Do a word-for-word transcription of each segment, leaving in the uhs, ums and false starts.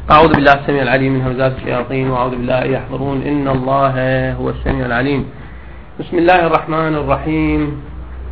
أعوذ بالله السميع العليم من همزات الشياطين وأعوذ بالله أن يحضرون. إن الله هو السميع العليم. بسم الله الرحمن الرحيم.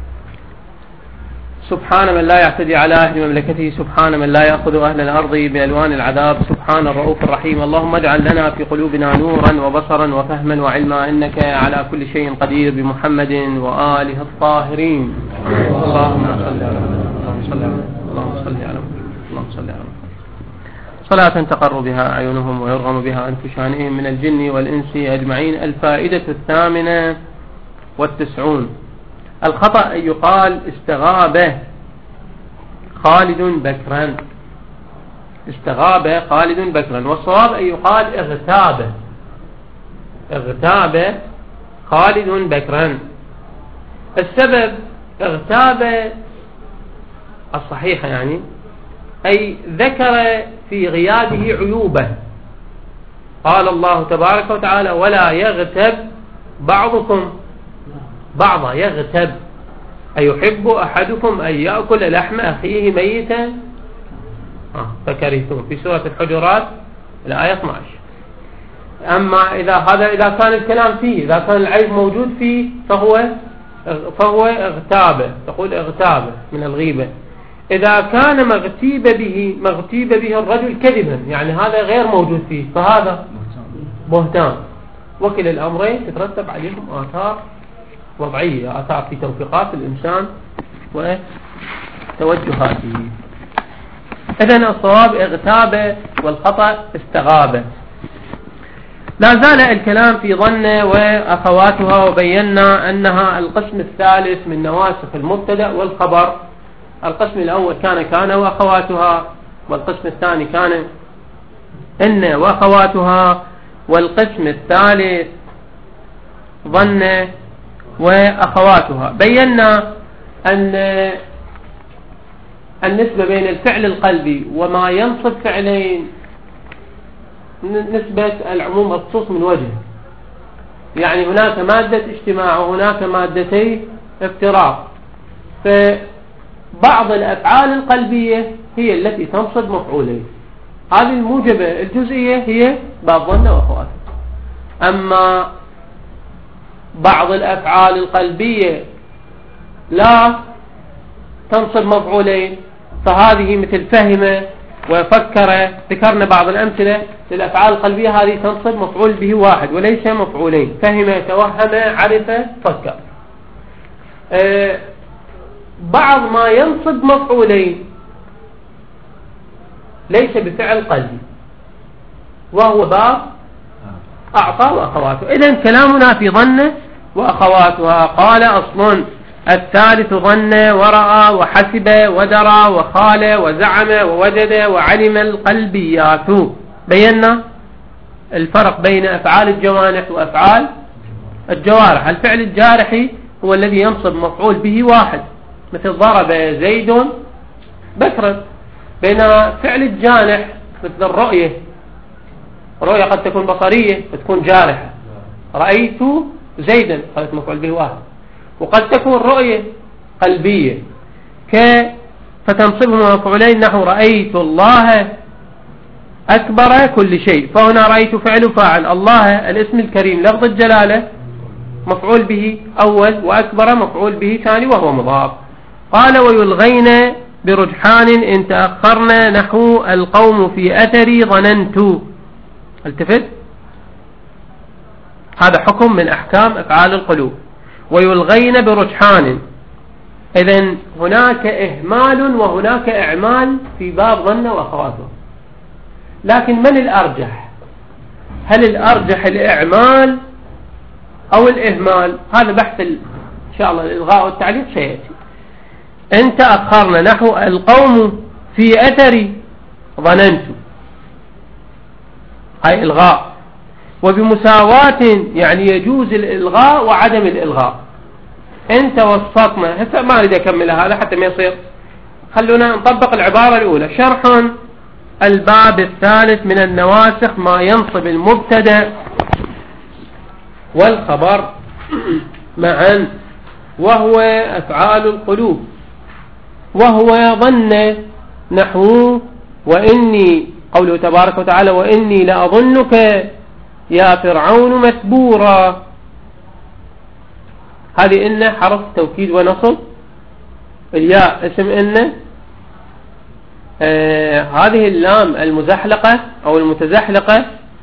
سبحان من لا يعتدي على أهل مملكته، سبحان من لا يأخذ أهل الأرض بألوان العذاب، سبحان الرؤوف الرحيم. اللهم اجعل لنا في قلوبنا نورا وبصرا وفهما وعلما، إنك على كل شيء قدير، بمحمد وآله الطاهرين. اللهم صل على محمد، اللهم صل على محمد، اللهم صل على محمد. صلاة تقر بها أعينهم ويرغم بها أنف شانئهم من الجن والإنس أجمعين. الفائدة الثامنة والتسعون. الخطأ أن يقال استغاب خالد بكرا، استغاب خالد بكرا، والصواب أن يقال اغتاب اغتاب خالد بكرا. السبب اغتاب الصحيحة يعني أي ذكر في غيابه عيوبه. قال الله تبارك وتعالى: ولا يغتب بعضكم بعضا. يغتب أيحب أحدكم أن يأكل لحم أخيه ميتا آه فكرهتم، في سورة الحجرات الآية اثني عشر. أما إذا هذا إذا كان الكلام فيه، إذا كان العيب موجود فيه فهو فهو اغتاب، تقول اغتاب من الغيبة. إذا كان مغتيب به مغتيب به الرجل كذبا، يعني هذا غير موجود فيه، فهذا بهتان. وكل الأمرين تترتب عليهم آثار وضعية، آثار في توفيقات الإنسان وتوجهاته. إذن الصواب اغتاب والخطأ استغاب. لا زال الكلام في ظن وأخواتها، وبينا أنها القسم الثالث من نواسخ المبتدأ والخبر. القسم الأول كان كان وأخواتها، والقسم الثاني كان إن وأخواتها، والقسم الثالث ظن وأخواتها. بينا أن النسبة بين الفعل القلبي وما ينصب فعلين نسبة العموم والخصوص من وجه، يعني هناك مادة اجتماع وهناك مادتي افتراق. فبعض الأفعال القلبية هي التي تنصب مفعولين، هذه الموجبة الجزئية هي باب ظن وأخواتها. أما بعض الأفعال القلبية لا تنصب مفعولين، فهذه مثل فهم وفكر. ذكرنا بعض الأمثلة للأفعال القلبية، هذه تنصب مفعول به واحد وليس مفعولين: فهم، توهم، عرف، فكر. أه بعض ما ينصب مفعولين ليس بفعل قلبي، وهو باب أعطى وأخواته. إذن كلامنا في ظن وأخواتها. قال: أصل الثالث ظن ورأى وحسب ودرى وخال وزعم ووجد وعلم القلبيات. بينا الفرق بين أفعال الجوانح وأفعال الجوارح. الفعل الجارحي هو الذي ينصب مفعول به واحد، مثل ضرب زيد بكرا. بين فعل الجانح مثل الرؤية، الرؤية قد تكون بصرية فتكون جارحة، رأيت زيدا قد مفعول به واحد، وقد تكون رؤية قلبية ك فتنصبه مفعولين، نحو رأيت الله أكبر كل شيء. فهنا رأيت فعل فاعل، الله الاسم الكريم لفظ الجلالة مفعول به أول، وأكبر مفعول به ثاني وهو مضاف. قال: ويلغين برجحان إن تأخرنا، نحو القوم في أثري ظننت. التفت، هذا حكم من أحكام أفعال القلوب. ويلغين برجحان، إذن هناك إهمال وهناك إعمال في باب ظن وأخواته. لكن من الأرجح؟ هل الأرجح الإعمال أو الإهمال؟ هذا بحث إن شاء الله الإلغاء والتعليق سيأتي. إن تأخرنا، نحو القوم في أثري ظننت، هاي إلغاء. وبمساواة يعني يجوز الإلغاء وعدم الإلغاء. إن توسطنا، هسه ما أريد أكمل هذا حتى ما يصير، خلونا نطبق العبارة الأولى. شرح الباب الثالث من النواسخ ما ينصب المبتدأ والخبر معا، وهو أفعال القلوب، وهو ظن، نحو وإني قوله تبارك وتعالى وإني لأظنك يا فرعون مثبورا. هذه إن حرف توكيد ونصب، الياء اسم إن. آه هذه اللام المزحلقة أو المتزحلقة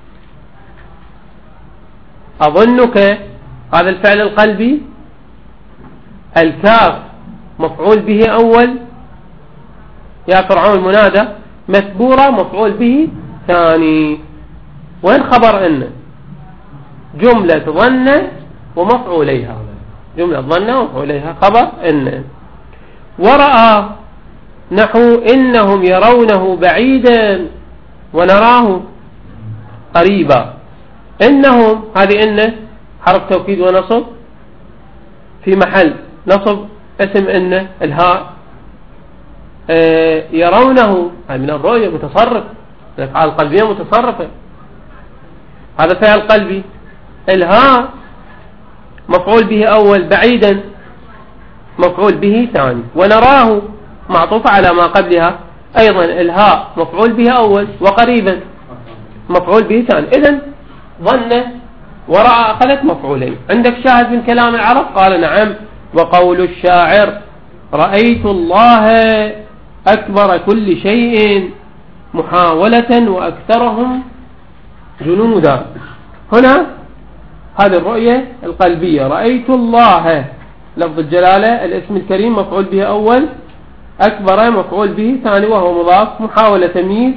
أظنك هذا الفعل القلبي، الكاف مفعول به أول يا فرعون منادى، مثبورة مفعول به ثاني. وين خبر إن؟ جملة ظن ومفعوليها، جملة ظن ومفعوليها خبر إن. ورأى نحو إنهم يرونه بعيدا ونراه قريبا. إنهم هذه إن حرف توكيد ونصب في محل نصب اسم إن الهاء. آه يرونه هذا من الرؤية متصرف، الأفعال القلبية متصرفة، هذا فعل قلبي. الهاء مفعول به أول، بعيدا مفعول به ثاني. ونراه معطوف على ما قبلها أيضا، الهاء مفعول به أول وقريبا مفعول به ثاني. إذن ظن ورأى أخذت مفعولين. عندك شاهد من كلام العرب؟ قال نعم. وقول الشاعر رأيت الله أكبر كل شيء محاولة وأكثرهم جنودا. هنا هذه الرؤية القلبية، رأيت الله لفظ الجلالة الاسم الكريم مفعول به أول، أكبر مفعول به ثاني وهو مضاف، محاولة تمييز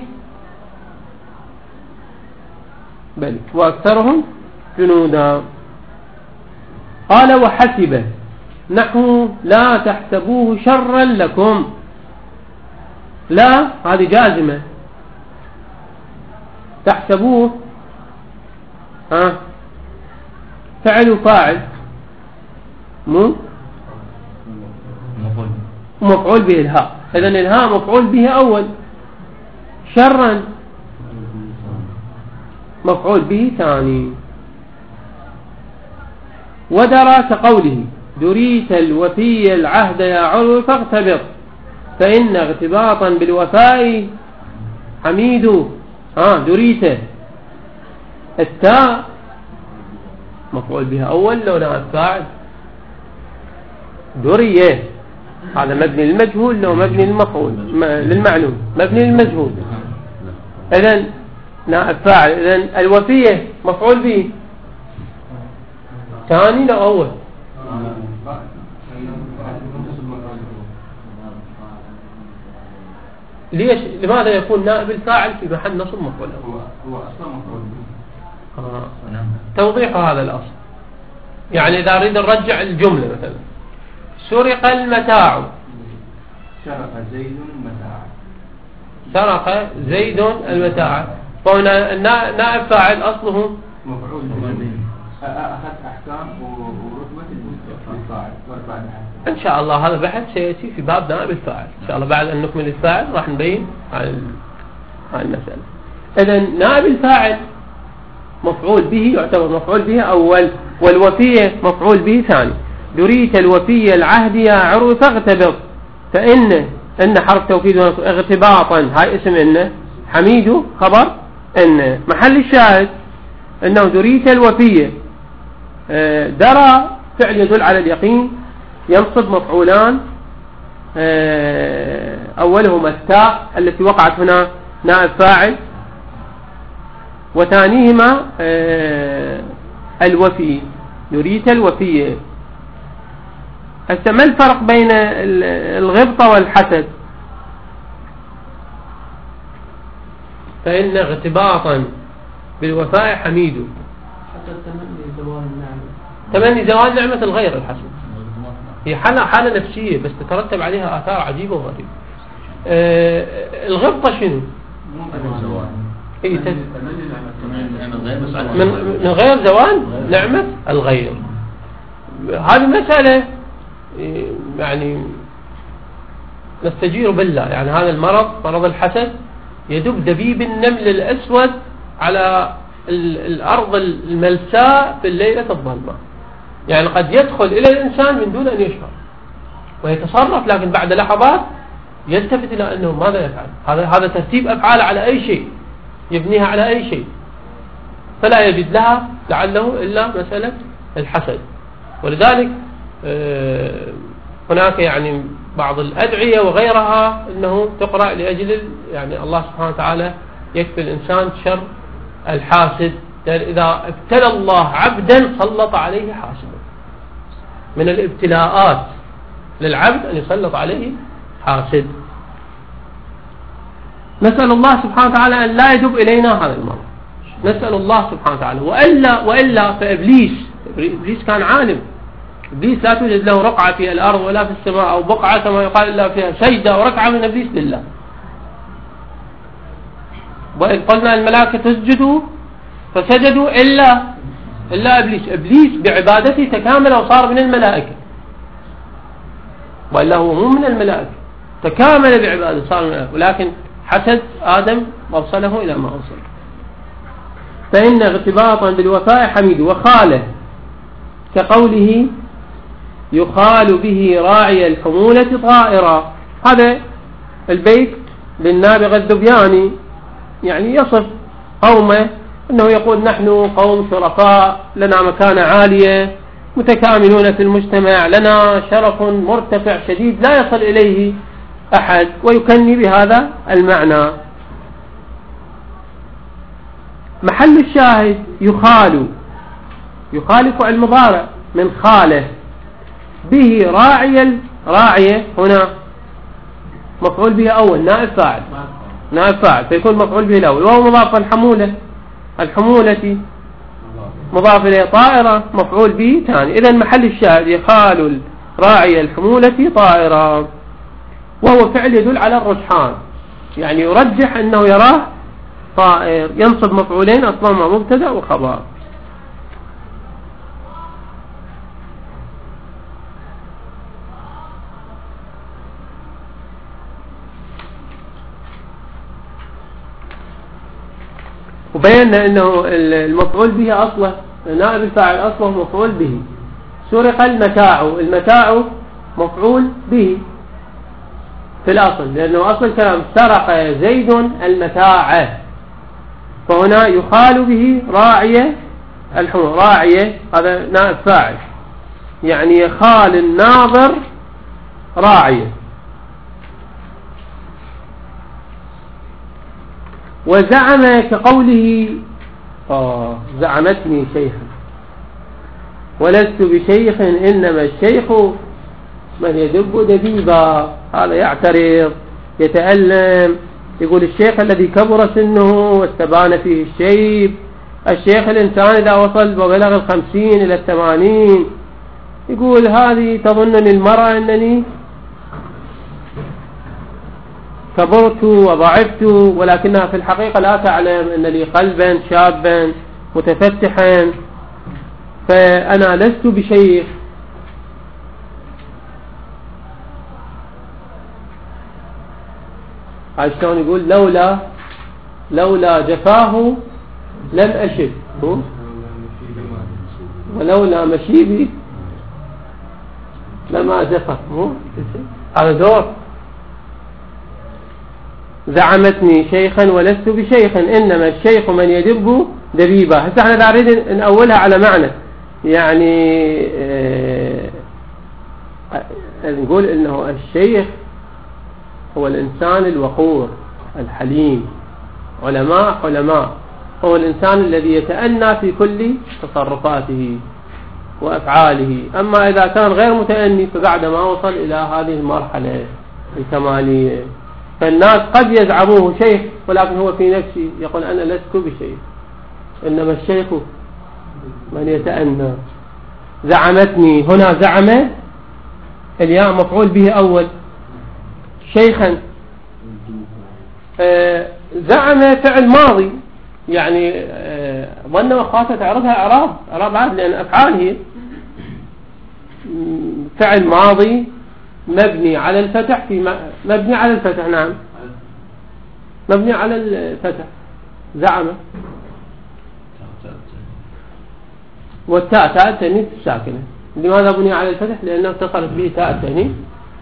بل وأكثرهم جنودا. قال وحسبه نحو لا تحسبوه شرا لكم. لا هذه جازمة، تحسبوه ها فعل وفاعل مو مفعول به الهاء، إذن الهاء مفعول به أول، شرا مفعول به ثاني. ودرى كقوله دريت الوفي العهد يا عرو فاغتبط، فإن اغتباطا بالوفاء حميد. ها دريت التاء مفعول بها أول لو نائب فاعل، دريه هذا مبني للمجهول لو مبني للمفعول للمعلوم مبني للمجهول، إذن نائب فاعل. إذن الوفية مفعول به ثاني لو أول. ليش لماذا يكون نائب الفاعل في محل نصب مفعول؟ هو أصلا مفعول به. آه. توضيح هذا الأصل، يعني إذا أريد نرجع الجملة مثلا سرق المتاع، سرق زيد المتاع، سرق زيد المتاع، فهنا نائب فاعل أصله مفعول به. أخذ أحكام ورتبة الفاعل واربعها. إن شاء الله هذا بحث سيأتي في باب نائب الفاعل إن شاء الله، بعد أن نكمل الفاعل راح نبين هاي المسألة. إذن نائب الفاعل مفعول به يعتبر مفعول به أول، والوفية مفعول به ثاني. دريت الوفي العهد يا عرو فاغتبط، فإن إن حرف توكيد اغتباطا هاي اسم إن، حميد خبر إن. محل الشاهد أنه دريت الوفية، درى فعل يدل على اليقين، ينصب مفعولان، أولهما التاء التي وقعت هنا نائب فاعل، وثانيهما الوفي، دريت الوفية. ما الفرق بين الغبطة والحسد؟ فإن اغتباطا بالوفاء حميد، تمني زوال نعمة الغير الحسد، هي حالة, حالة نفسية بس تترتب عليها آثار عجيبة وغريبة. آه الغبطة شنو؟ من, من غير زوال نعمة الغير. هذه مسألة يعني نستجير بالله، يعني هذا المرض مرض الحسد يدب دبيب النمل الأسود على الأرض الملساء في الليلة الظلمة، يعني قد يدخل إلى الإنسان من دون أن يشعر ويتصرف، لكن بعد لحظات يلتفت إلى أنه ماذا يفعل. هذا هذا ترتيب أفعال على أي شيء، يبنيها على أي شيء، فلا يجد لها لعله إلا مسألة الحسد. ولذلك هناك يعني بعض الأدعية وغيرها أنه تقرأ لأجل يعني الله سبحانه وتعالى يكفي الإنسان شر الحاسد. إذا ابتلى الله عبدا سلط عليه حاسدا، من الابتلاءات للعبد أن يسلط عليه حاسد. نسأل الله سبحانه وتعالى أن لا يدب إلينا هذا المرض، نسأل الله سبحانه وتعالى. وإلا, وإلا فإبليس إبليس كان عالم. إبليس لا توجد له رقعة في الأرض ولا في السماء أو بقعة كما يقال إلا فيها سجدة وركعة من إبليس لله. وإذ قلنا الملائكة تسجدوا فسجدوا إلا إلا إبليس. إبليس بعبادته تكامل وصار من الملائكة، وإلا هو مو من الملائكة، تكامل بعبادته صار من الملائكة، ولكن حسد آدم وصله إلى ما وصل. فإن اغتباطا بالوفاء حميد. وخاله كقوله يخال به راعي الحمولة طائرا. هذا البيت للنابغة الذبياني يعني يصف قومه أنه يقول نحن قوم شرفاء، لنا مكانة عالية، متكاملون في المجتمع، لنا شرف مرتفع شديد لا يصل إليه أحد، ويكني بهذا المعنى. محل الشاهد يخال، يخال فعل مضارع من خاله به راعي. راعية هنا مفعول به أول نائب فاعل، نائب فاعل فيكون مفعول به الأول، وهو مضاف. الحمولة الحمولة مضاف إليه، طائرة مفعول به ثاني. إذن محل الشاهد يخال راعي الحمولة طائرة، وهو فعل يدل على الرجحان، يعني يرجح أنه يراه طائر. ينصب مفعولين أصلا مبتدأ وخبر. وبينا أنه المفعول به أصله نائب الفاعل أصله مفعول به. سرق المتاع، المتاع مفعول به في الأصل، لأنه أصل الكلام سرق زيد المتاع، فهنا يخال به راعية الحمولة. راعية هذا نائب فاعل، يعني يخال الناظر راعية. وزعم كقوله آه زعمتني شيخا ولست بشيخ إنما الشيخ من يدب دبيبا. هذا يعترض يتألم، يقول الشيخ الذي كبر سنه واستبان فيه الشيب، الشيخ الإنسان إذا وصل وبلغ الخمسين إلى الثمانين، يقول هذه تظنني المرأة أنني كبرت وضعفت، ولكنها في الحقيقة لا تعلم أن لي قلبا شابا متفتحا، فأنا لست بشيخ. عشان يقول لولا لولا جفاه لم أشب، ولولا مشيبي لما جفا. هذا دور. زعمتني شيخا ولست بشيخ إنما الشيخ من يدب دبيبا. هسه احنا دا نريد نأولها على معنى، يعني اه نقول انه الشيخ هو الإنسان الوقور الحليم. علماء علماء هو الإنسان الذي يتأنى في كل تصرفاته وأفعاله. أما إذا كان غير متأني فبعد ما وصل إلى هذه المرحلة الكمالية، فالناس قد يزعموه شيخ ولكن هو في نفسه يقول أنا لست بشيخ، إنما الشيخ من يتأنى. زعمتني هنا زعم الياء مفعول به أول، شيخا آه زعم فعل ماضي، يعني آه ظن وخاطة تعرضها إعراب إعراب عاد، لأن أفعال هي فعل ماضي مبني على الفتح في مبني على الفتح. نعم مبني على الفتح. زعم والتاء تاء التانيث الساكنة. لماذا بني على الفتح؟ لأنه اتصلت به تاء التانيث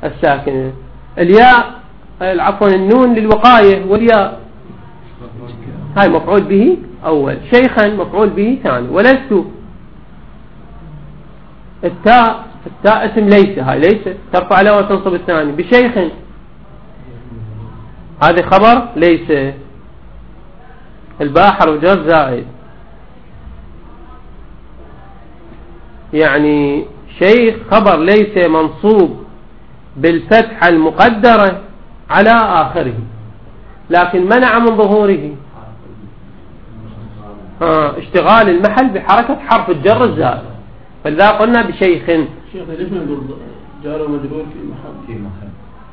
الساكنة. الياء عفوا النون للوقاية، والياء هاي مفعول به أول، شيخا مفعول به ثاني. ولست التاء التاء اسم ليس، هاي ليس ترفع له وتنصب الثاني. بشيخ هذا خبر ليس، الباء حرف جر زائد، يعني شيخ خبر ليس منصوب بالفتحة المقدرة على آخره، لكن منع من ظهوره آه اشتغال المحل بحركة حرف الجر الزائد، فلذا قلنا بشيخ. شيخ ليش ما نقول جار ومجرور في محل؟ في محل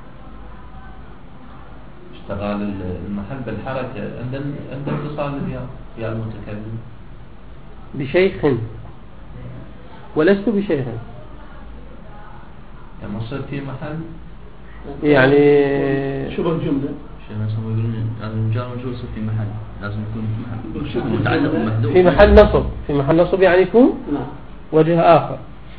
اشتغال المحل بالحركة عند عند اتصال الياء يا المتكلم. بشيخ ولست بشيخ، يعني مصير في محل، يعني شبه جملة. شيخ مثلا يقولون لازم جار ومجرور في محل، لازم يكون في محل متعلق ومحذوف، في محل نصب، في محل نصب يعني يكون نعم وجه آخر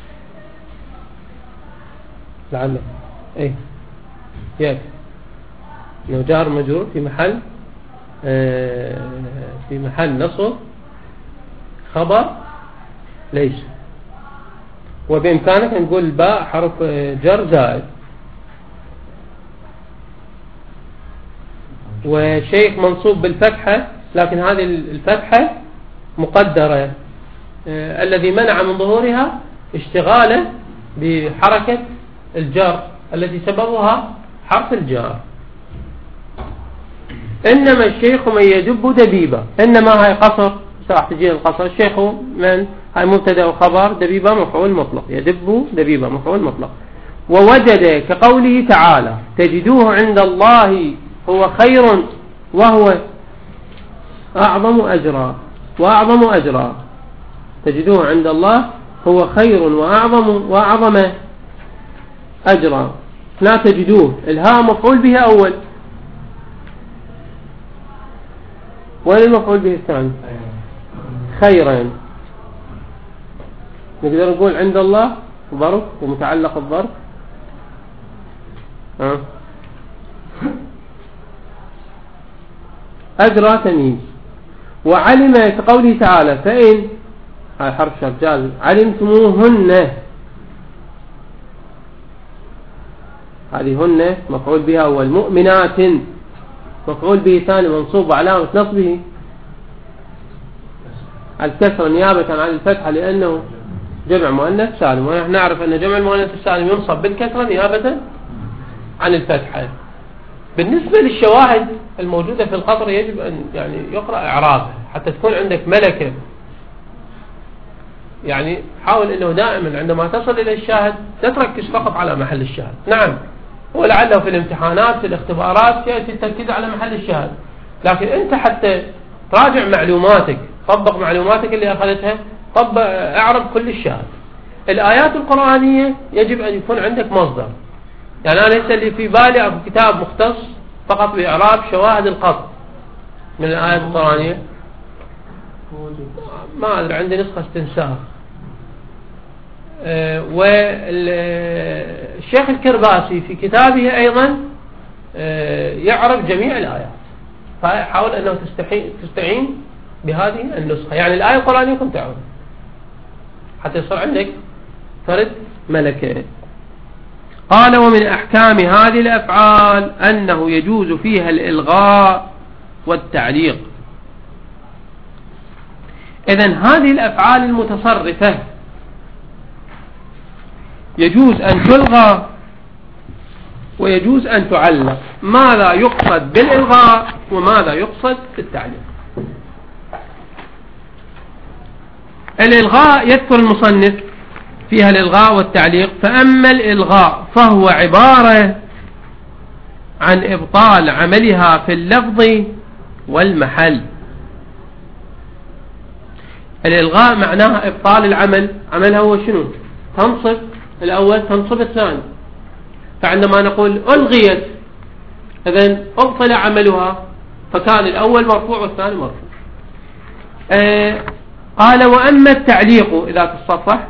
لعله ايه ياك لو جار مجرور في محل آه في محل نصب خبر ليس، وبإمكانك أن نقول باء حرف جر زائد، وشيخ منصوب بالفتحة، لكن هذه الفتحة مقدرة آه الذي منع من ظهورها اشتغاله بحركة الجر التي سببها حرف الجار. إنما الشيخ من يدب دبيبة، إنما هاي قصر راح تجي القصر. الشيخ من هاي مبتدا وخبر، دبيبة مفعول مطلق، يدب دبيبة مفعول مطلق. ووجد كقوله تعالى تجدوه عند الله هو خير وهو أعظم أجرا، وأعظم أجرا تجدوه عند الله هو خير وأعظم وأعظم أجرا. لا تجدوه الهاء مفعول به أول، وين المفعول به الثاني؟ خيرا. نقدر نقول عند الله ظرف ومتعلق الظرف أه. أجرى تمييز. وعلم كقوله تعالى فإن هاي حرف شرط جازم علمتموهن، هذه هن مفعول بها أول، مؤمنات مفعول به ثاني منصوب وعلامة نصبه الكسر نيابة عن الفتحة لأنه جمع مؤنث سالم، ونحن نعرف أن جمع المؤنث السالم ينصب بالكسر نيابة عن الفتحة. بالنسبة للشواهد الموجودة في القطر يجب أن يعني يقرأ إعرابها حتى تكون عندك ملكة، يعني حاول أنه دائما عندما تصل إلى الشاهد لا تركز فقط على محل الشاهد. نعم ولعله في الامتحانات في الاختبارات يأتي التركيز على محل الشاهد، لكن أنت حتى تراجع معلوماتك، طبق معلوماتك اللي أخذتها، طبق اعرب كل الشاهد. الآيات القرآنية يجب أن يكون عندك مصدر، يعني أنا ليس اللي في بالي أبو كتاب مختص فقط بإعراب شواهد القطع من الآيات القرآنية، ما أدري عندي نسخة استنساخ. أه والشيخ الكرباسي في كتابه أيضا أه يعرف جميع الآيات، فحاول أنه تستعين بهذه النسخة، يعني الآية القرآنية كنت تعرف حتى يصير عندك فرد ملكة. قال ومن أحكام هذه الأفعال أنه يجوز فيها الإلغاء والتعليق. إذن هذه الأفعال المتصرفة يجوز أن تلغى ويجوز أن تعلق. ماذا يقصد بالإلغاء وماذا يقصد بالتعليق؟ الإلغاء يذكر المصنف فيها الإلغاء والتعليق. فأما الإلغاء فهو عبارة عن إبطال عملها في اللفظ والمحل. الإلغاء معناها إبطال العمل، عملها هو شنو؟ تنصب الأول تنصب الثاني، فعندما نقول ألغيت إذن أبطل عملها، فكان الأول مرفوع والثاني مرفوع. آه قال وأما التعليق إذا تصفح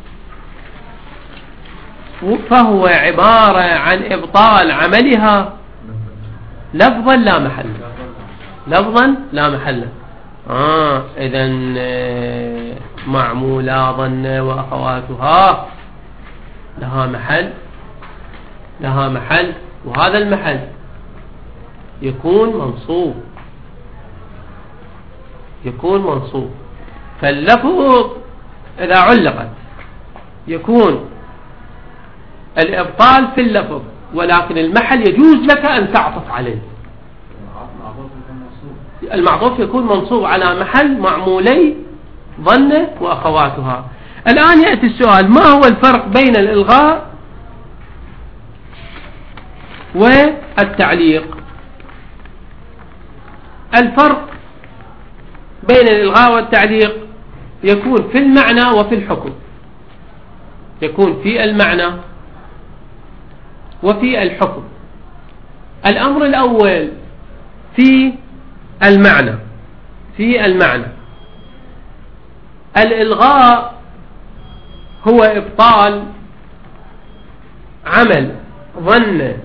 فهو عبارة عن إبطال عملها لفظا لا محل. لفظا لا محل. آه إذن معمولا ظن وأخواتها لها محل، لها محل، وهذا المحل يكون منصوب، يكون منصوب. فاللفظ إذا علقت يكون الإبطال في اللفظ، ولكن المحل يجوز لك أن تعطف عليه. المعطوف يكون منصوب على محل معمولي ظن وأخواتها. الآن يأتي السؤال: ما هو الفرق بين الإلغاء والتعليق؟ الفرق بين الإلغاء والتعليق يكون في المعنى وفي الحكم، يكون في المعنى وفي الحكم. الأمر الأول في المعنى، في المعنى الإلغاء هو إبطال عمل ظن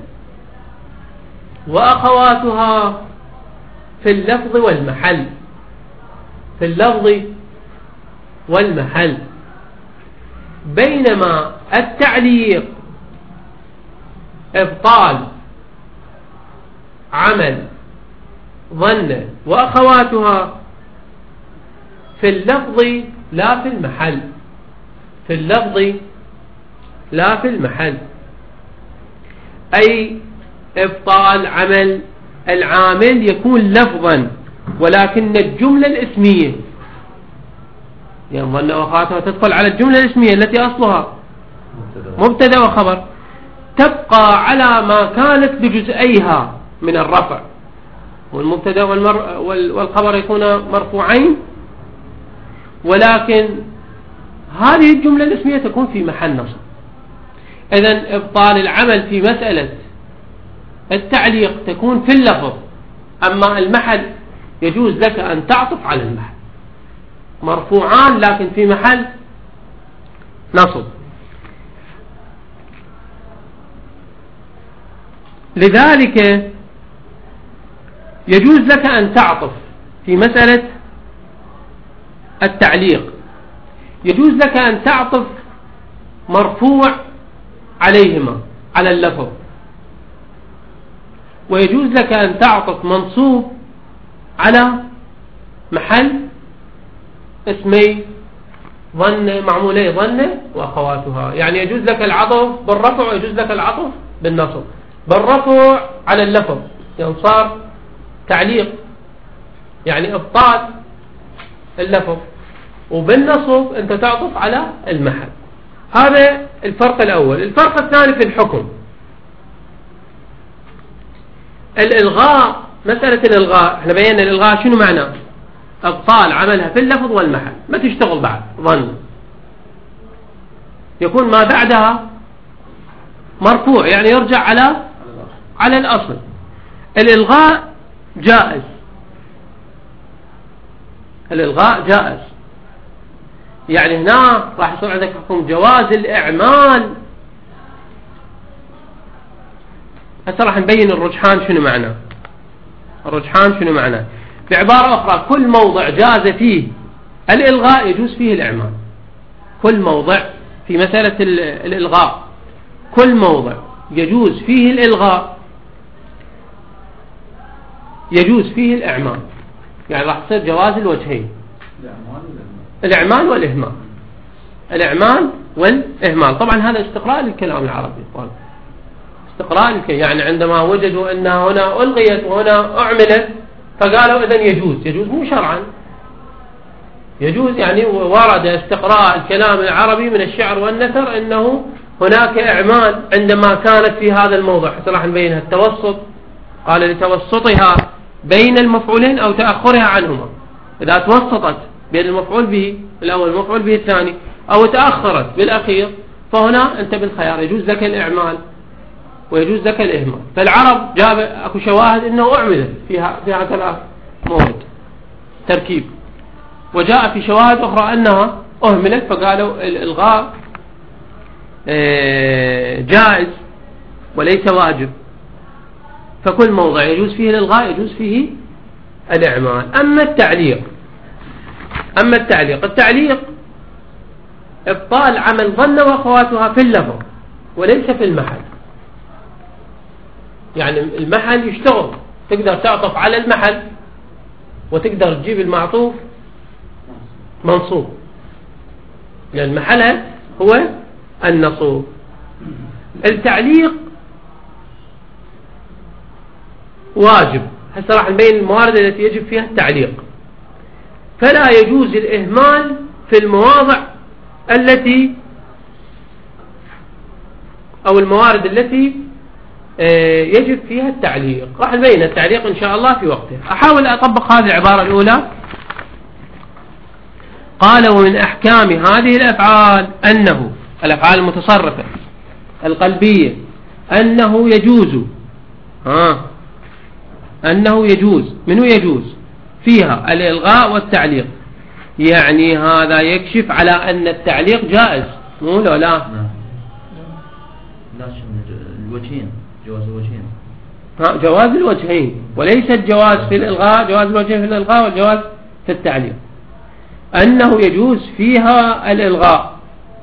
وأخواتها في اللفظ والمحل، في اللفظ والمحل. بينما التعليق إبطال عمل ظن وأخواتها في اللفظ لا في المحل، في اللفظ لا في المحل. أي إبطال عمل العامل يكون لفظا، ولكن الجملة الاسمية يعني ظن وأخواتها تدخل على الجملة الاسمية التي أصلها مبتدأ وخبر، تبقى على ما كانت بجزئيها من الرفع، والمبتدأ والخبر يكون مرفوعين، ولكن هذه الجملة الاسمية تكون في محل نصب. إذن إبطال العمل في مسألة التعليق تكون في اللفظ، أما المحل يجوز لك أن تعطف على المحل، مرفوعان لكن في محل نصب. لذلك يجوز لك أن تعطف في مسألة التعليق، يجوز لك أن تعطف مرفوع عليهما على اللفظ، ويجوز لك أن تعطف منصوب على محل اسمي ظن معمولي ظن وأخواتها. يعني يجوز لك العطف بالرفع ويجوز لك العطف بالنصب. بالرفع على اللفظ يعني صار تعليق يعني إبطال اللفظ، وبالنصب أنت تعطف على المحل. هذا الفرق الأول. الفرق الثاني في الحكم. الإلغاء، مسألة الإلغاء احنا بينا الإلغاء شنو معناه؟ إبطال عملها في اللفظ والمحل، ما تشتغل بعد ظن، يكون ما بعدها مرفوع يعني يرجع على على الأصل. الإلغاء جائز، الإلغاء جائز، يعني هنا راح يصير عندك حكم جواز الإعمال. هسه راح نبين الرجحان شنو معناه. الرجحان شنو معناه؟ بعبارة أخرى كل موضع جاز فيه الإلغاء يجوز فيه الإعمال. كل موضع في مسألة الإلغاء كل موضع يجوز فيه الإلغاء يجوز فيه الإعمال، يعني راح تصير جواز الوجهين، الإعمال والإهمال، الإعمال والإهمال. طبعا هذا استقراء للكلام العربي، استقراء للكلام، يعني عندما وجدوا أن هنا ألغيت وهنا أعملت فقالوا إذن يجوز، يجوز مو شرعا، يجوز يعني ورد استقراء الكلام العربي من الشعر والنثر أنه هناك إعمال عندما كانت في هذا الموضع. حتى راح نبينها التوسط، قال لتوسطها بين المفعولين أو تأخرها عنهما، إذا توسطت بين المفعول به الأول المفعول به الثاني أو تأخرت بالأخير فهنا أنت بالخيار، يجوز لك الإعمال ويجوز لك الإهمال. فالعرب جاب أكو شواهد أنه أعملت فيها فيها ثلاث مواد تركيب، وجاء في شواهد أخرى أنها أهملت فقالوا الإلغاء جائز وليس واجب. فكل موضع يجوز فيه الإلغاء يجوز فيه الإعمال. أما التعليق أما التعليق التعليق إبطال عمل ظن وأخواتها في اللفظ وليس في المحل. يعني المحل يشتغل، تقدر تعطف على المحل وتقدر تجيب المعطوف منصوب، لأن محلها هو النصوب. التعليق واجب. هسه راح نبين الموارد التي يجب فيها التعليق. فلا يجوز الإهمال في المواضع التي أو الموارد التي يجب فيها التعليق. راح نبين التعليق إن شاء الله في وقته. أحاول أطبق هذه العبارة الأولى. قال ومن أحكام هذه الأفعال أنه الأفعال المتصرفة القلبية أنه يجوز ها أنه يجوز منه يجوز فيها الإلغاء والتعليق. يعني هذا يكشف على أن التعليق جائز، مو لا لا لا الوجهين جواز الوجهين ها جواز الوجهين، وليس الجواز في الإلغاء، جواز الوجهين في الإلغاء والجواز في التعليق. أنه يجوز فيها الإلغاء،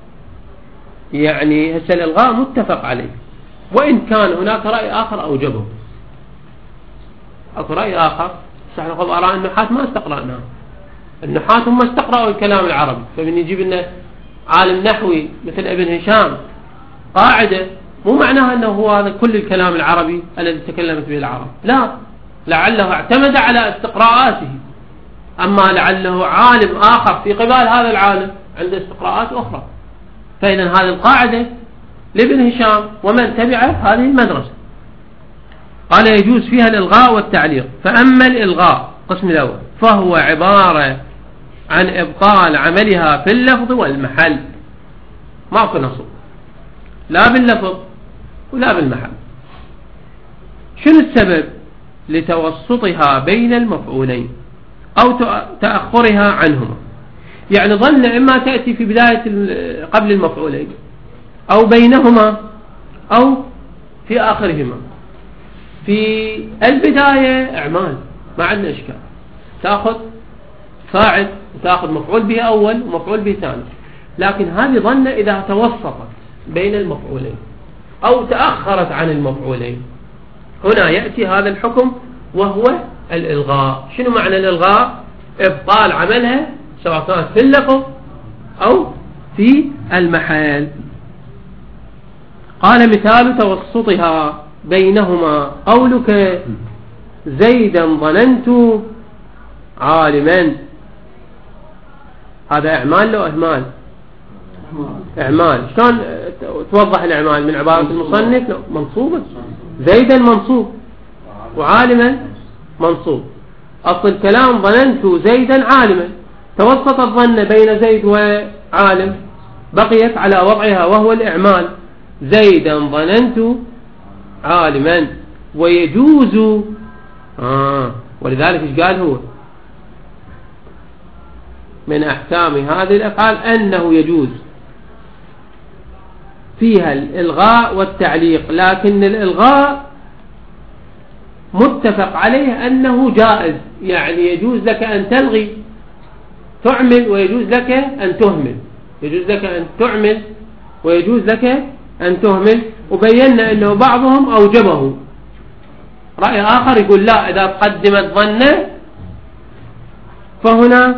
يعني هسه الإلغاء متفق عليه، وإن كان هناك رأي آخر أوجبه. أكو رأي آخر ناخذ آراء النحاة ما استقرأناها. النحاة هم استقرأوا الكلام العربي، فمن يجيب لنا عالم نحوي مثل ابن هشام قاعدة مو معناها أنه هو هذا كل الكلام العربي الذي تكلمت به العرب، لا، لعله اعتمد على استقراءاته، أما لعله عالم آخر في قبال هذا العالم عنده استقراءات أخرى. فإذا هذه القاعدة لابن هشام ومن تبع هذه المدرسة. قال يجوز فيها الإلغاء والتعليق. فأما الإلغاء قسم الأول فهو عبارة عن إبطال عملها في اللفظ والمحل، ماكو نصب لا باللفظ ولا بالمحل. شنو السبب؟ لتوسطها بين المفعولين أو تأخرها عنهما. يعني ظن إما تأتي في بداية قبل المفعولين أو بينهما أو في آخرهما. في البداية إعمال ما عندنا إشكال، تأخذ فاعل وتأخذ مفعول به أول ومفعول به ثاني. لكن هذه ظن إذا توسطت بين المفعولين أو تأخرت عن المفعولين، هنا يأتي هذا الحكم وهو الإلغاء. شنو معنى الإلغاء؟ إبطال عملها سواء كانت في اللفظ أو في المحل. قال مثال توسطها بينهما قولك زيدا ظننت عالما. هذا إعمال لو إهمال؟ إعمال. شلون توضح الإعمال من عبارة المصنف؟ منصوبة، زيدا منصوب وعالما منصوب. أصل الكلام ظننت زيدا عالما، توسط الظن بين زيد وعالم بقيت على وضعها وهو الإعمال. زيدا ظننت عالما. ويجوز آه ولذلك ايش قال هو من أحكام هذه الأفعال أنه يجوز فيها الإلغاء والتعليق، لكن الإلغاء متفق عليه أنه جائز. يعني يجوز لك أن تلغي تعمل ويجوز لك أن تهمل، يجوز لك أن تعمل ويجوز لك أن تهمل. وبينا أنه بعضهم أوجبه. رأي آخر يقول لا، إذا قدمت ظنه فهنا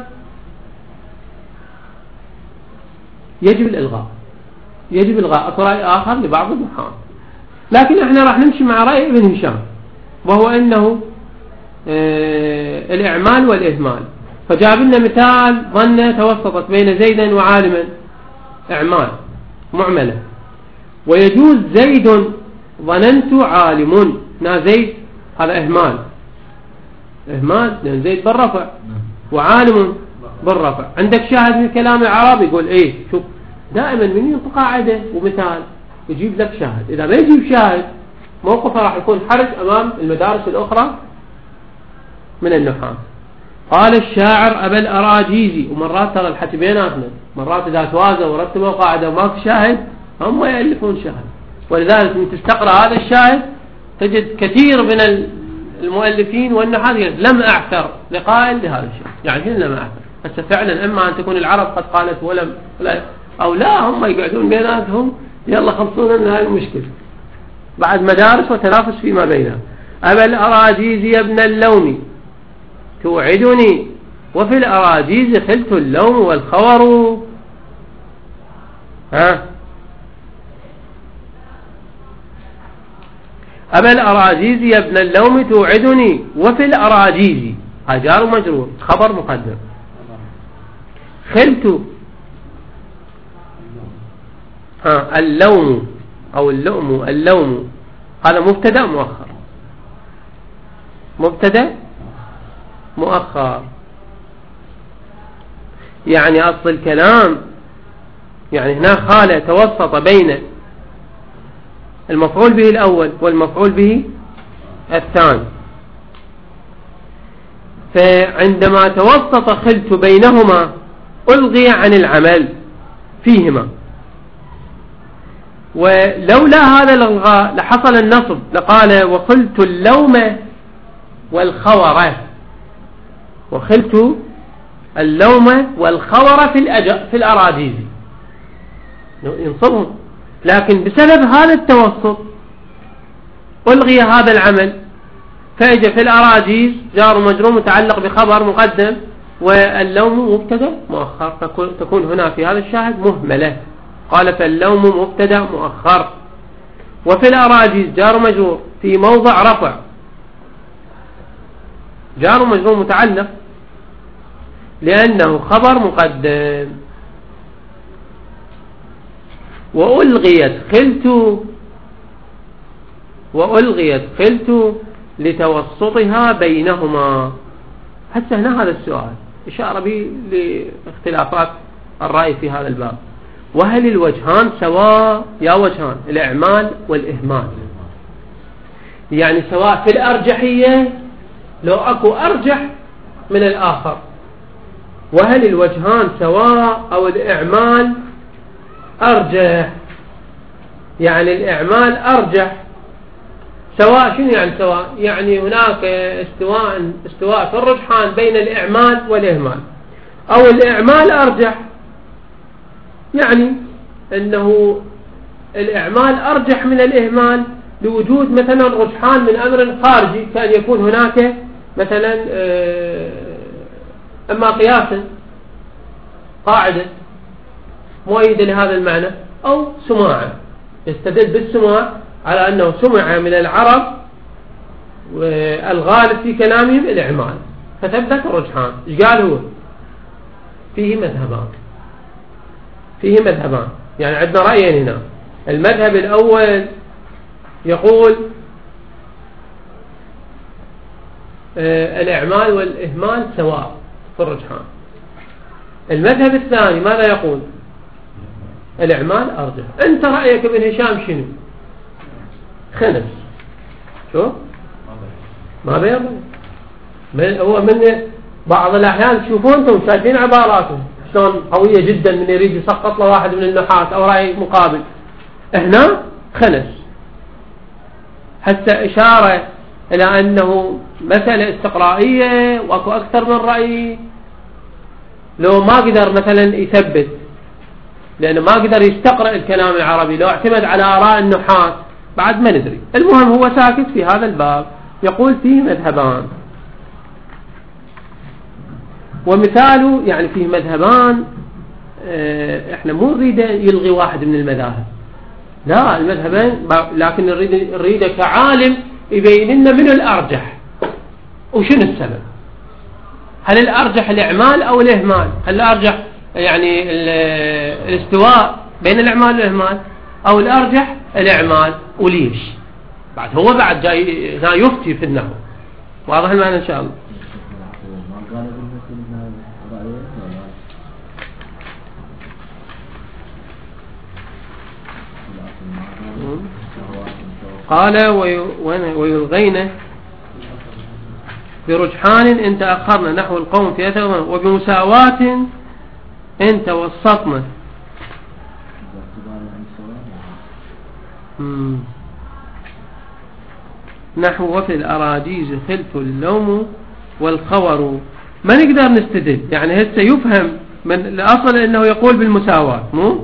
يجب الإلغاء، يجب الإلغاء. أكو رأي آخر لبعض النحاة، لكن احنا راح نمشي مع رأي ابن هشام وهو أنه اه الإعمال والإهمال. فجاب لنا مثال ظنه توسطت بين زيدا وعالما، إعمال معملة. ويجوز زيد ظننت عالم، نا زيد هذا إهمال، إهمال لأن زيد بالرفع وعالم بالرفع. عندك شاهد من كلام العرب يقول إيه؟ شوف دائما من ينطق قاعدة ومثال يجيب لك شاهد. إذا ما يجيب شاهد موقفه راح يكون حرج أمام المدارس الأخرى من النحاة. قال الشاعر أبا الأراجيزي. ومرات ترى الحكي بيناتنا، مرات إذا توازوا ورتبوا قاعدة وما في شاهد هم يألفون شاهد. ولذلك من تستقرأ هذا الشاهد تجد كثير من المؤلفين والنحاة لم أعثر لقائل لهذا الشيء، يعني شنو لم أعثر؟ هسه فعلا إما أن تكون العرب قد قالت ولم لا أو لا، هم يقعدون بيناتهم يلا خلصونا من هذه المشكلة بعد مدارس وتنافس فيما بينها. أبا الأراجيز يا ابن اللوم توعدني وفي الأراجيز خلت اللوم والخور. ها أبا الأراجيز يا ابن اللوم توعدني وفي الأراجيز هجار مجرور خبر مقدم. خلت ها اللوم أو اللؤم اللوم هذا مبتدأ مؤخر، مبتدأ مؤخر يعني أصل الكلام يعني هنا خالة توسط بين المفعول به الأول والمفعول به الثاني، فعندما توسط خلت بينهما ألغي عن العمل فيهما، ولولا هذا الإلغاء لحصل النصب لقال وخلت اللوم والخور، وخلت اللوم والخور في الأج... في الأراجيز ينصبهم، لكن بسبب هذا التوسط ألغي هذا العمل فاجى في الأراجيز جار مجرور متعلق بخبر مقدم واللوم مبتدا مؤخر، تكون هنا في هذا الشاهد مهملة. قال فاللوم مبتدا مؤخر وفي الأراجيز جار مجرور في موضع رفع، جار مجرور متعلق لأنه خبر مقدم. وألغيت خلت وألغيت خلت لتوسطها بينهما. حتى هنا هذا السؤال إشارة به لاختلافات الرأي في هذا الباب. وهل الوجهان سواء؟ يا وجهان الإعمال والإهمال، يعني سواء في الأرجحية لو أكو أرجح من الآخر، وهل الوجهان سواء أو الإعمال أرجح، يعني الإعمال أرجح سواء. شنو يعني سواء؟ يعني هناك استواء استواء في الرجحان بين الإعمال والإهمال، أو الإعمال أرجح يعني أنه الإعمال أرجح من الإهمال لوجود مثلا رجحان من أمر خارجي، كان يكون هناك مثلا أما قياسا قاعدة مؤيدة لهذا المعنى، أو سماعا يستدل بالسماع على أنه سمع من العرب والغالب في كلامهم الإعمال فثبت الرجحان. إيش قال هو؟ فيه مذهبان فيه مذهبان يعني عندنا رأيين هنا. المذهب الأول يقول آه الإعمال والإهمال سواء في الرجحان. المذهب الثاني ماذا يقول؟ الإعمال أرجح. أنت رأيك ابن هشام شنو؟ خنس شو؟ ما بيضل هو من بعض الأحيان تشوفون أنتم شايفين عباراتهم شلون قوية جدا من يريد يسقط له واحد من النحاة أو رأي مقابل. هنا خنس حتى إشارة إلى أنه مسألة استقرائية وأكو أكثر من رأي. لو ما قدر مثلا يثبت لأنه ما قدر يستقرأ الكلام العربي، لو اعتمد على آراء النحاة بعد ما ندري. المهم هو ساكت في هذا الباب يقول فيه مذهبان، ومثاله يعني فيه مذهبان اه احنا مو نريد يلغي واحد من المذاهب، لا المذهبين، لكن نريد نريد كعالم يبين لنا من الأرجح وشنو السبب. هل الأرجح الإعمال أو الإهمال؟ هل الأرجح يعني الاستواء بين الإعمال والإهمال، أو الأرجح الإعمال وليش؟ بعد هو بعد جاي هنا يفتي في النحو. واضح المعنى إن شاء الله. قال ويلغين برجحان إن تأخرنا نحو القوم في أثر، وبمساواة إن توسطنا. نحو وفي الأراجيز خلف اللوم والخور. ما نقدر نستدل، يعني هسه يفهم من الأصل أنه يقول بالمساواة، مو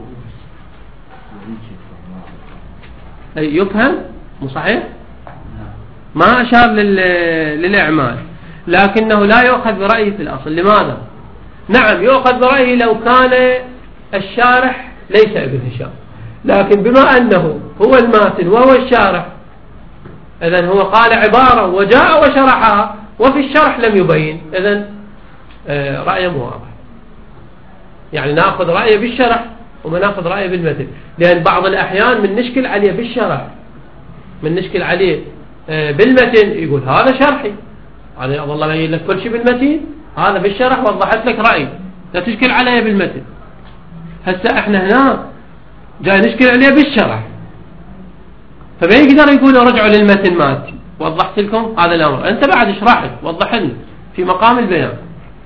أي يفهم مو صحيح؟ ما أشار للإعمال، لكنه لا يؤخذ برأيه في الأصل. لماذا؟ نعم يؤخذ برأيه لو كان الشارح ليس ابن هشام، لكن بما أنه هو الماتن وهو الشارح، إذن هو قال عبارة وجاء وشرحها وفي الشرح لم يبين، إذن رأيه مو واضح. يعني نأخذ رأيه بالشرح وما نأخذ رأيه بالمتن، لأن بعض الأحيان من نشكل عليه بالشرح، من نشكل عليه بالمتن يقول هذا شرحي، أنا والله بين لك كل شيء بالمتن، هذا بالشرح وضحت لك رأي، لا تشكل عليه بالمتن. هسه احنا هنا جاي نشكل عليه بالشرح، فما يقدر يقول رجعوا للمتن مالتي، وضحت لكم هذا الأمر، أنت بعد اشرح لك وضح لنا في مقام البيان.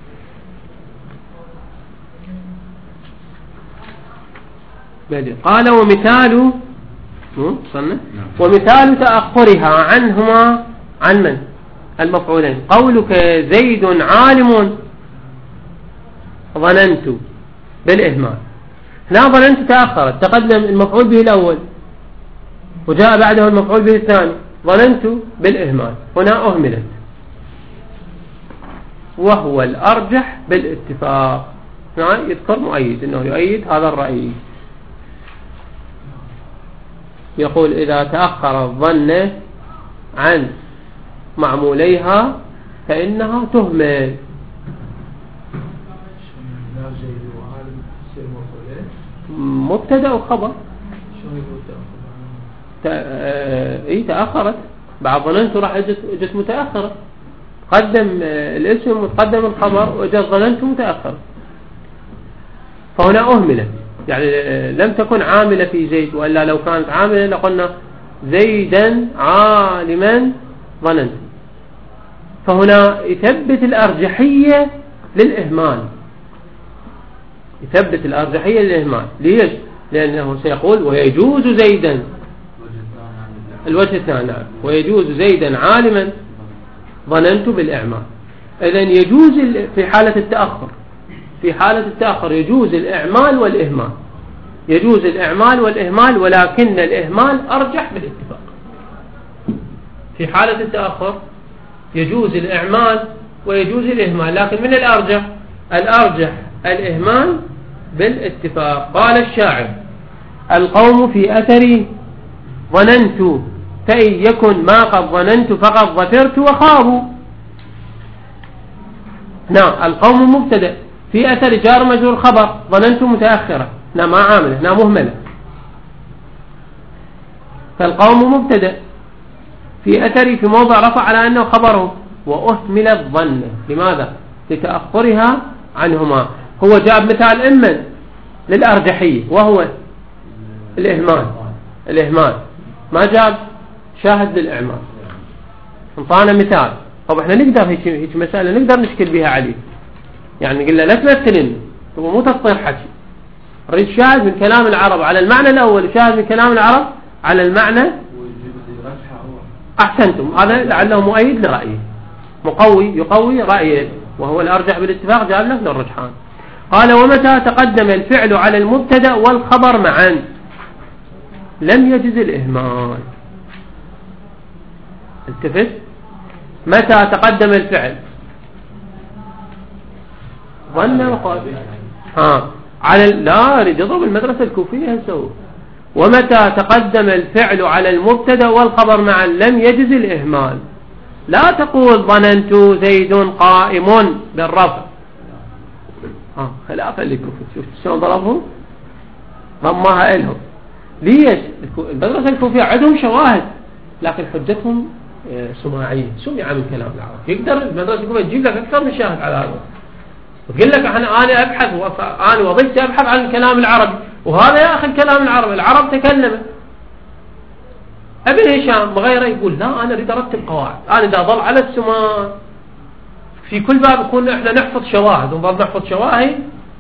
قال ومثال صنة ومثال تأخرها عنهما عن من المفعولين، قولك زيد عالم ظننت بالإهمال. لا ظننت تأخرت، تقدم المفعول به الأول وجاء بعده المفعول به الثاني، ظننت بالإهمال، هنا أهملت، وهو الأرجح بالاتفاق. يعني يذكر مؤيد أنه يؤيد هذا الرأي، يقول إذا تأخر الظن عن معموليها فإنها تهمل. مبتدأ وخبر اي تأخرت، بعد ظننت راح اجت متأخرة، قدم الاسم وتقدم الخبر وجت ظننت متأخر، فهنا أهملت، يعني لم تكن عاملة في زيد، وإلا لو كانت عاملة لقلنا زيدا عالما ظننت. فهنا يثبت الأرجحية للإهمال، يثبت الأرجحية للإهمال. ليش؟ لأنه سيقول ويجوز زيدا الوجه الثاني، ويجوز زيدا عالما ظننت بالإعمال. إذن يجوز في حالة التأخر، في حالة التأخر يجوز الإعمال والإهمال، يجوز الإعمال والإهمال، ولكن الإهمال أرجح بالاتفاق. في حالة التأخر يجوز الإعمال ويجوز الإهمال، لكن من الأرجح؟ الأرجح الإهمال بالاتفاق. قال الشاعر القوم في أثري ظننت، فإن يكن ما قد ظننت فقد ظفرت وخابوا. نعم القوم مبتدأ، في أثر جار مجرور خبر، ظننت متأخرة، نعم ما عاملة، نعم مهملة. فالقوم مبتدأ في أثري في موضع رفع على أنه خبره، وأهمل الظن. لماذا؟ لتأخرها عنهما. هو جاب مثال إما للأرجحية وهو الإهمال، الإهمال ما جاب شاهد للإعمال، انطانا مثال. طب احنا نقدر هيك هيك مسألة نقدر نشكل بها عليه، يعني نقول له لا تمثل لنا، هو مو تصطير حكي، ريد شاهد من كلام العرب على المعنى الأول وشاهد من كلام العرب على المعنى. أحسنتم، هذا لعله مؤيد لرأيه، مقوي يقوي رأيه، وهو الأرجح بالاتفاق جاب له للرجحان. قال ومتى تقدم الفعل على المبتدأ والخبر معا لم يجز الإهمال. التفت، متى تقدم الفعل ظن وقال ها على لا ريد يضرب المدرسة الكوفية هسه. ومتى تقدم الفعل على المبتدأ والخبر معا لم يجز الإهمال. لا تقول ظننت زيد قائم بالرفع، ها خلافا للكوفية. شفت شلون ضربهم؟ ضمها إلهم. ليش؟ المدرسة الكوفية عندهم شواهد، لكن حجتهم سماعية، سمع من كلام العرب. يقدر المدرسة الكوفية تجيب لك أكثر من شاهد على هذا، وتقول لك أنا أنا أبحث أنا وظيفتي أبحث عن الكلام العربي، وهذا يا أخي الكلام العربي العرب تكلمه. ابن هشام وغيره يقول لا أنا أريد أرتب قواعد، أنا إذا ضل على السماء في كل باب يكون إحنا نحفظ شواهد ونظل نحفظ شواهد.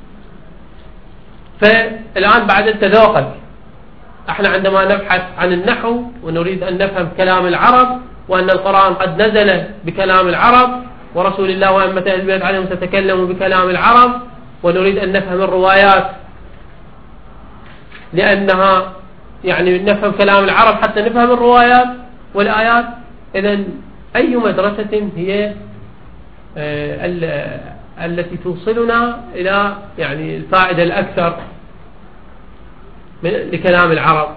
فالآن بعد التذوقك احنا عندما نبحث عن النحو ونريد أن نفهم كلام العرب وأن القرآن قد نزل بكلام العرب ورسول الله وأمة أهل البيت عليهم تتكلم بكلام العرب، ونريد أن نفهم الروايات لأنها يعني نفهم كلام العرب حتى نفهم الروايات والآيات. إذن أي مدرسة هي التي توصلنا إلى يعني الفائدة الأكثر لكلام العرب؟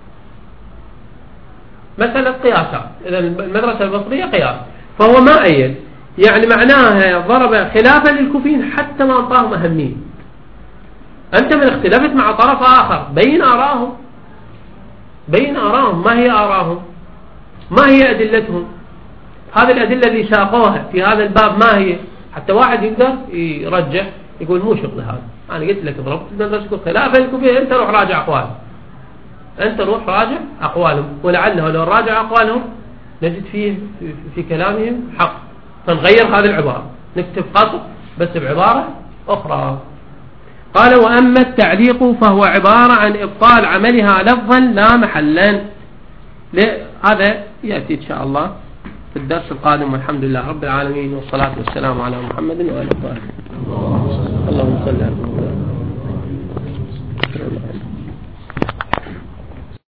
مسألة قياسات. إذا المدرسة البصرية قياس، فهو ما أيد يعني معناها ضرب خلافا للكوفيين حتى ما أعطاهم أهمية. أنت من اختلفت مع طرف آخر بين آراهم، بين آراهم ما هي آراهم، ما هي أدلتهم، هذه الأدلة اللي ساقوها في هذا الباب ما هي، حتى واحد يقدر يرجح يقول مو شغل هذا. أنا قلت لك ضربت المدرسة خلافا للكوفيين، أنت روح راجع أقوالهم، أنت روح راجع أقوالهم، ولعله لو راجع أقوالهم نجد فيه في, في كلامهم حق، فنغير هذه العبارة، نكتب قصر بس بعبارة أخرى. قال وأما التعليق فهو عبارة عن إبطال عملها لفظا لا محلا. هذا يأتي إن شاء الله في الدرس القادم، والحمد لله رب العالمين، والصلاة والسلام على محمد وآله وصحبه. اللهم صل على محمد.